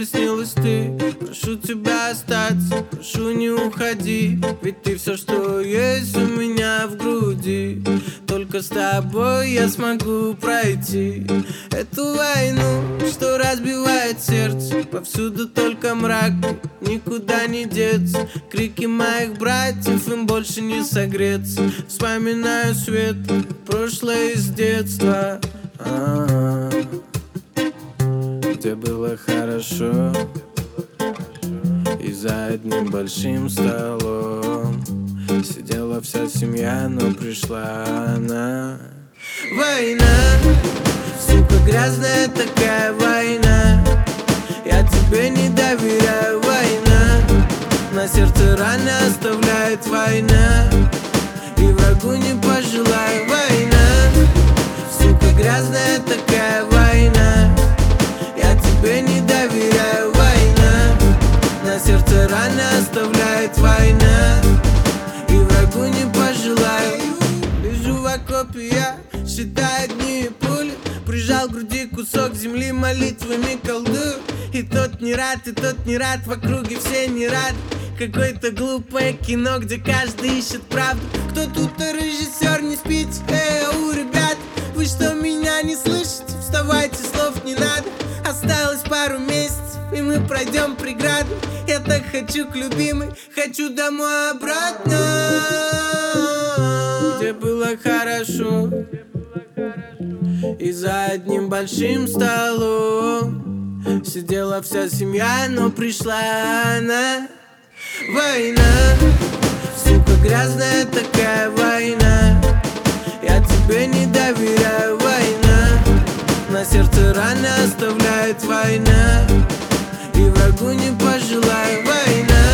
снилась ты. Прошу тебя остаться, прошу не уходи, ведь ты все, что есть у меня в груди. Только с тобой я смогу пройти эту войну, что разбивает сердце. Повсюду только мрак, никуда не деться. Крики моих братьев, им больше не согреться. Вспоминаю свет, прошлое из детства, где было хорошо, и за одним большим столом сидела вся семья, но пришла она. Война, сука, грязная такая война. Я тебе не доверяю, война. На сердце раны оставляет война, и врагу не пожелаю. Война, сука, грязная такая война. Я тебе не доверяю, война. На сердце раны оставляет война, и врагу не пожелаю. Лежу в окопе я, считаю дни и пули. Прижал к груди кусок земли, молитвами колдую. И тот не рад, в округе все не рады. Какое-то глупое кино, где каждый ищет правду. Кто тут режиссер, не спите? У ребят, вы что, меня не слышите? Вставайте, слов не надо. Осталось пару месяцев, и мы пройдем преграду. Я так хочу к любимой, хочу домой обратно, где было хорошо, и за одним большим столом сидела вся семья, но пришла она. Война, сука, грязная такая война. Я тебе не доверяю, война. На сердце раны оставляет война, и врагу не пожелаю. Война,